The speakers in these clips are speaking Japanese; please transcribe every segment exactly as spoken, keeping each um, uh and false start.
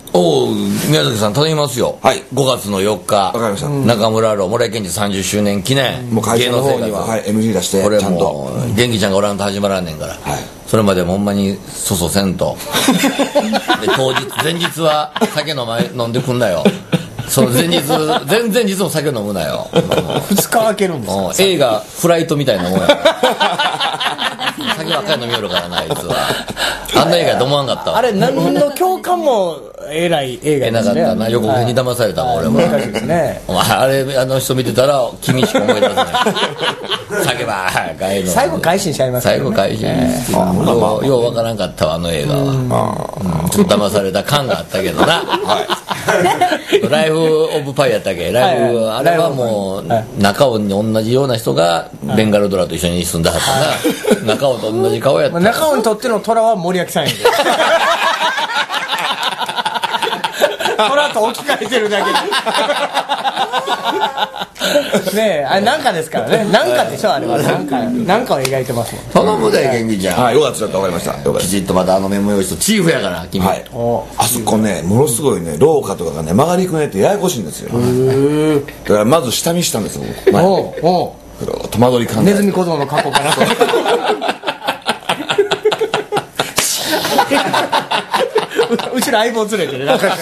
おお、宮崎さん頼みますよ。 はい、 ごがつのよっか、 わかりました。 中村楼森健二さんじゅっしゅうねん記念、 もう会社の方には、はい、エヌジー 出してこれちゃんともう元気ちゃんがおらんと始まらんねんから、 はい、 それまでほんまにそそせんとで当日前日は酒飲,、ま、飲んでくんなよ。その前日前々日も酒飲むなよ。 ふつか空けるんですか。 映画フライトみたいなもんや酒ばっかり飲みよるからな、あいつは。あんな映画やと思わんかったわ。 あれ何の共感もえらい映画えなかったな、予告編に騙されたもん、俺も。 難しいですね。 お前あれあの人見てたら君しか思い出せない。酒ばっかりの最後改心しちゃいます最後改心してようようわからんかったわ、あの映画は。うん、ちょっと騙された感があったけどな。ライフオブパイやったっけ、ライフ、はい、あれはもう中尾に同じような人がベンガルドラと一緒に住んだはったな。中尾と同じ顔やった。 中尾にとっての虎は森脇さんやで。虎と置き換えてるだけで。ねえ、あれなんかですからね。なんかでしょ、あれは。なんか、なんかを描いてますもん。 頼むで、元気ちゃん。 はい、よかった、わかりました。よかった。 きちっとまたあのメモ用紙とチーフやから、君。 はい。あそこね、ものすごいね、廊下とかがね、曲がりくねってややこしいんですよ。だからまず下見したんですよ。 おうおう。戸惑い感じ。 ネズミ小僧の過去から。うちの相棒連れてね、なんか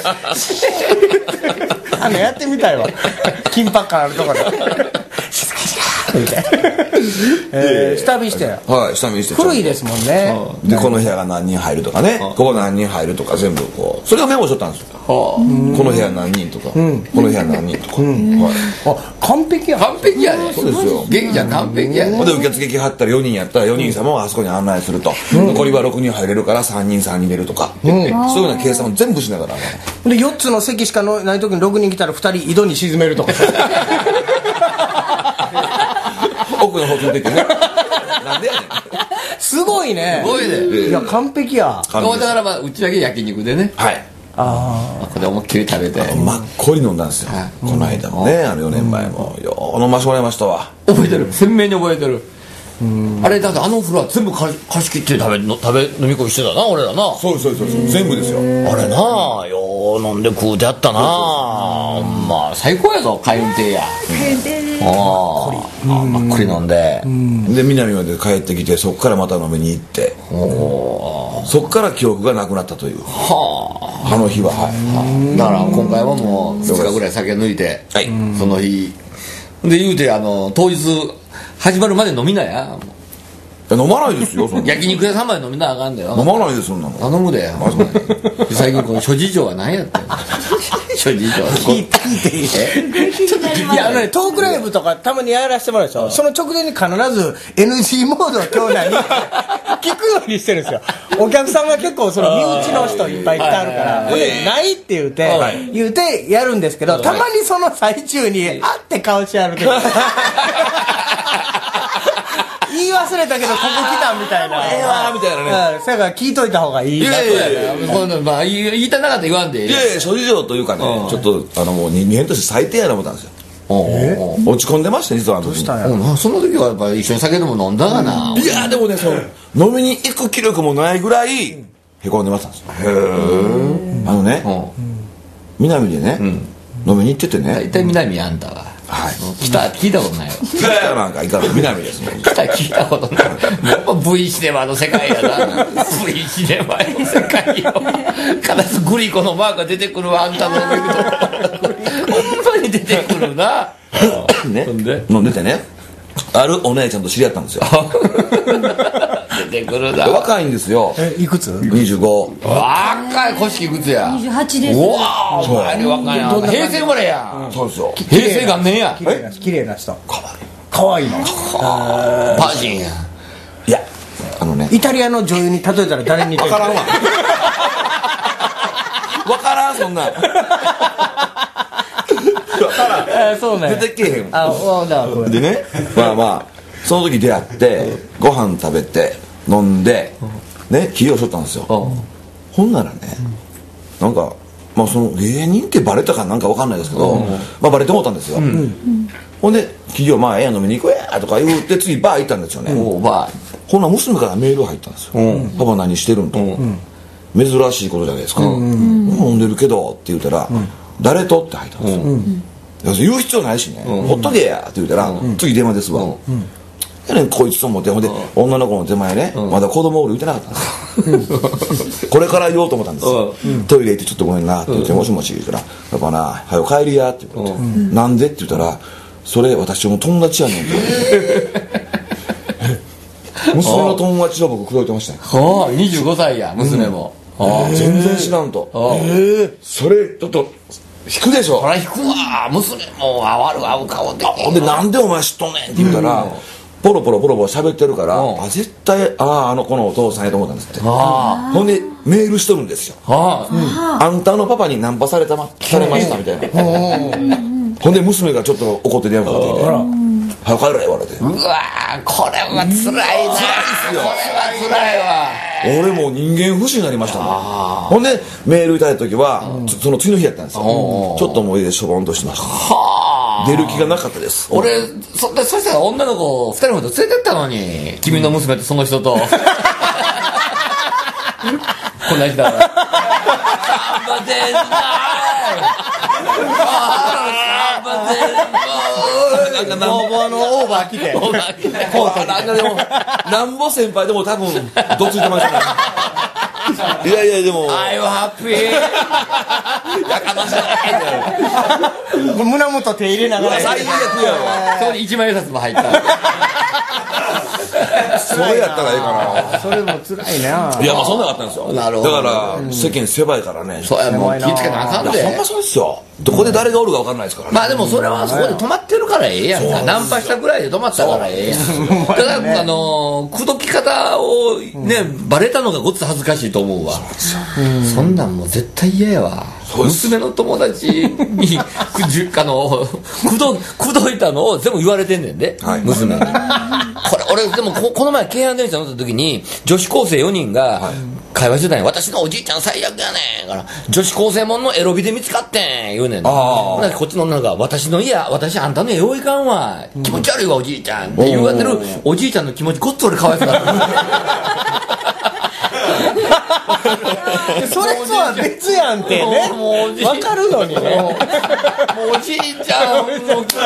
あのやってみたいわ、緊迫感あるところで静かにしろみたいな、えー、下見して、 はい、下見して古いですもんね。 でこの部屋が何人入るとかね、ここ何人入るとか全部こうそれをメモしとったんですよ。この部屋何人とか、この部屋何人とか。 あ、完璧や。 完璧やね。 そうですよ。 元気ちゃん完璧やね。 で受付来はったらよにんやったらよにん様をあそこに案内すると、残りはろくにん入れるからさんにんさんにん入れるとか、そういうような計算を全部しながらでよっつの席しかない時にろくにん来たらふたり井戸に沈めるとか。 奥の方連れてってね。なんでやねん。 すごいね。 すごいね。 いや完璧や。 だからまあうちだけ焼肉でね。 はい。 ああ。これ思いっきり食べて。 真っこり飲んだんですよ。この間もね、あのよねんまえもよう飲ましてもらいましたわ。 覚えてる。鮮明に覚えてる。あれだってあのお風呂は全部貸し切って食べの食べ飲み込みしてたな、俺らな。 そうですそうです全部ですよ。 あれな、よう飲んで食うてやったな。まあ最高やぞ、開運亭や。ああ、真っくり飲んで、 で南まで帰ってきて、そこからまた飲みに行って、そこから記憶がなくなったという。はあ、あの日は。はい。 だから今回はもうふつかぐらい酒抜いて、 はい、 その日で言うて、あの当日始まるまで飲みなや。 飲まないですよ。そんな焼肉屋さんまで飲みなあかんだよ。 飲まないです、そんなの。 頼むで。最近この諸事情は何やってんの。諸事情。 聞いていい？いや、あのね、トークライブとかたまにやらせてもらうでしょ。その直前に必ず エヌジー モードを今日何聞くようにしてるんですよ。お客さんが結構その身内の人いっぱい来てあるから、これないって言うて言うてやるんですけど、たまにその最中にあって顔してやるけど。言い忘れたけどここ来たみたいな。 ええわみたいなね。 そやから聞いといた方がいい。 いやいやいや、このまあ言いたなかったら言わんで。 いやいや、諸事情というかね、ちょっとあのもう人間として最低やな思ったんですよ。落ち込んでましたね、実はあの時。 どうしたんや。 その時はやっぱり一緒に酒でも飲んだかな。 いやでもね、そう飲みに行く気力もないぐらいへこんでましたんですよ。へえ。あのね、南でね飲みに行っててね。 大体南あんたは。はい、来た聞いたことないよ。 北なんかいかんの南ですね。 来た聞いたことない。やっぱ V シネマの世界やな。V シネマの世界よ。必ずグリコのマークが出てくるわ、あんたの目と。ほんまに出てくるな。 ね、飲んでてね、あるお姉ちゃんと知り合ったんですよ。 出てくるな。 若いんですよ。 え、いくつ？ にじゅうご。 若い。古式いくつや？ にじゅうはちです。 うわあ、お前に若いな。平成生まれや。 そうですよ。 平成元年や。 綺麗な綺麗な人。かわいいの。 パージンや。 いや、あのね、 イタリアの女優に例えたら誰に似てる？ わからんわ。わからん、そんなん。 え、そうね。 出てけへん。 あ、わだこれ。 でね、まあまあその時出会ってご飯食べて飲んでね、気をしとったんですよ。ほんならね、なんかまあその芸人ってバレたかなんかわかんないですけど、まあバレてもうたんですよ。ほんで企業まあええや飲みに行こうやとか言うて次バー行ったんですよね。 おバー。ほんなら娘からメール入ったんですよ。パパ何してるんと。 珍しいことじゃないですか、飲んでるけどって言うたら「誰と?」って入ったんですよ。言う必要ないしね「ほっとけや」って言うたら「次電話ですわ」やねんこいつと思って、ほんで女の子の手前ねまだ子供おる言うてなかったんですよ。これから言おうと思ったんですよ。トイレ行って「ちょっとごめんな」って言って「もしもし」言うたら「やっぱなはよ帰りや」って言って「なんで?」って言ったら「それ私の友達やねん」って言われて娘の友達の僕口説いてましたよ。 はあにじゅうごさいや娘も全然知らんと。それちょっと引くでしょ。 そら引くわ。娘も会わる会う顔でほんで「なんでお前知っとんねん」って言ったらポロポロポロポロ喋ってるから、あ絶対あああの子のお父さんやと思ったんですって。ほんでメールしとるんですよ。あんたのパパにナンパされたまされましたみたいな。ほんで娘がちょっと怒って電話かかってきて「早く帰れ」言われて。 うわこれはつらいな。これはつらいわ。 俺もう人間不信になりましたもん。ほんでメールいただいた時はその次の日やったんですよ。ちょっともうしょぼんとしてました。出る気がなかったです。 俺 そ, そしたら女の子ふたりほど連れてったのに、君の娘とその人とこんな人だから頑張ってんななんかもうあのオーバー来てコートなんかでもなんぼ先輩でも多分どついてましたね。いやいやでも I'm happy やかましいね。 胸元手入れながら最悪やわ。 そこに一万円札も入ったそれやったらええかな。 それも辛いな。 いやまあそんなのあったんですよ。 なるほど。 だから世間狭いからね。 そうやもう気ぃつけなあかんで。 ほんまそうですよ。どこで誰がおるか分かんないですからね。 まあでもそれはそこで止まってるからええやんか。ナンパしたぐらいで止まったからええやん。だからあの口説き方をねバレたのがごっつ恥ずかしいと思うわ。そんなんもう絶対嫌やわ。娘の友達にあの口説いたのを全部言われてんねんで、はい、娘に。これ俺でも こ, この前京阪電車乗った時に女子高生よにんが会話してたんや。私のおじいちゃん最悪やねんから女子高生もんのエロビで見つかってん言うねん。こっちの女が私の家私あんたの家よういかんわ気持ち悪いわおじいちゃんって言われてるおじいちゃんの気持ちごっつ俺かわいそうだったそれとは別やんってね分かるのにね。 もうおじいちゃんの気持ちって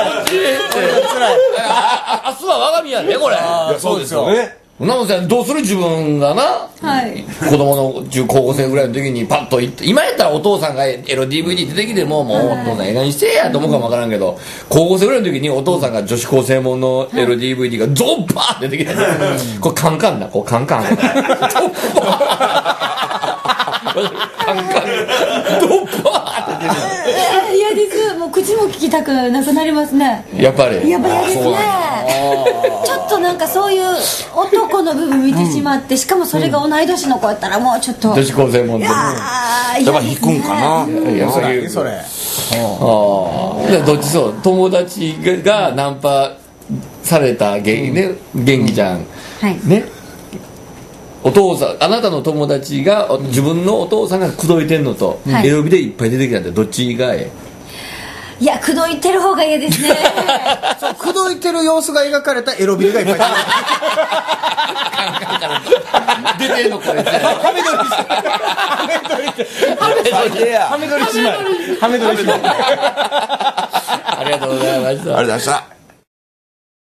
明日は我が身やねこれ。 いやそうですよね。 なのでどうする自分がな、はい、子供の中高校生ぐらいの時にパッと行って今やったらお父さんがエロ ディーブイディー 出てきてももうお父さん映画にしてやと思うかもわからんけど、高校生ぐらいの時にお父さんが女子高生もんのエロ ディーブイディー がゾンパーって出てきて、これカンカンだこうカンカンカンカンドッパーって出てる。嫌です。もう口も聞きたくなくなりますね。 やっぱりやっぱ嫌ですね。ちょっとなんかそういう男の部分見てしまって、しかもそれが同い年の子やったらもうちょっと女子高生もんでやっぱ引くんかな。 いやそれそれあどっちそう友達がナンパされた元ね元気ちゃんねお父さんあなたの友達が自分のお父さんが口説いてんのと、はい、エロビでいっぱい出てきたってどっちがええ？ いや口説いてる方が嫌ですね。 そう口説いてる様子が描かれたエロビデがいっぱい出てるのこれハメ撮りしてハメ撮りしてハメ撮りしまいハメ撮りしまいありがとうございました。 ありがとうございました。